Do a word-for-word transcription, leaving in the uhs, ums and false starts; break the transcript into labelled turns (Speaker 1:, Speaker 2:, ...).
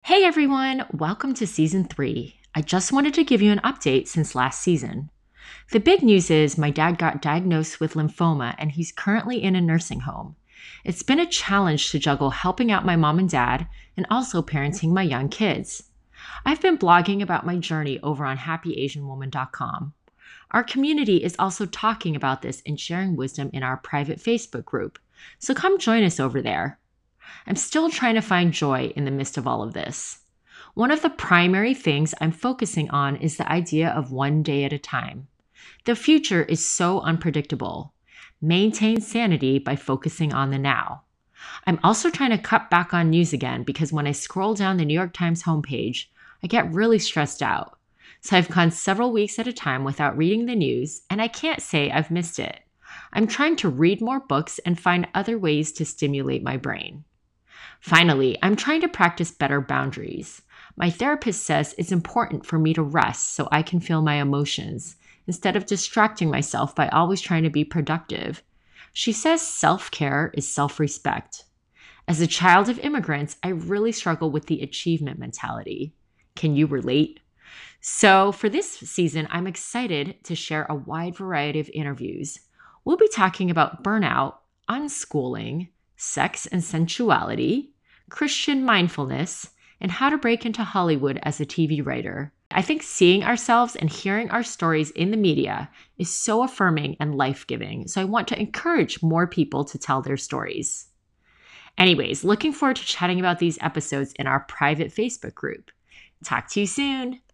Speaker 1: Hey everyone, welcome to season three. I just wanted to give you an update since last season. The big news is my dad got diagnosed with lymphoma and he's currently in a nursing home. It's been a challenge to juggle helping out my mom and dad and also parenting my young kids. I've been blogging about my journey over on happy asian woman dot com. Our community is also talking about this and sharing wisdom in our private Facebook group, so come join us over there. I'm still trying to find joy in the midst of all of this. One of the primary things I'm focusing on is the idea of one day at a time. The future is so unpredictable. Maintain sanity by focusing on the now. I'm also trying to cut back on news again because when I scroll down the New York Times homepage, I get really stressed out. So I've gone several weeks at a time without reading the news, and I can't say I've missed it. I'm trying to read more books and find other ways to stimulate my brain. Finally, I'm trying to practice better boundaries. My therapist says it's important for me to rest so I can feel my emotions instead of distracting myself by always trying to be productive. She says self-care is self-respect. As a child of immigrants, I really struggle with the achievement mentality. Can you relate? So for this season, I'm excited to share a wide variety of interviews. We'll be talking about burnout, unschooling, sex and sensuality, Christian mindfulness, and how to break into Hollywood as a T V writer. I think seeing ourselves and hearing our stories in the media is so affirming and life-giving, so I want to encourage more people to tell their stories. Anyways, looking forward to chatting about these episodes in our private Facebook group. Talk to you soon.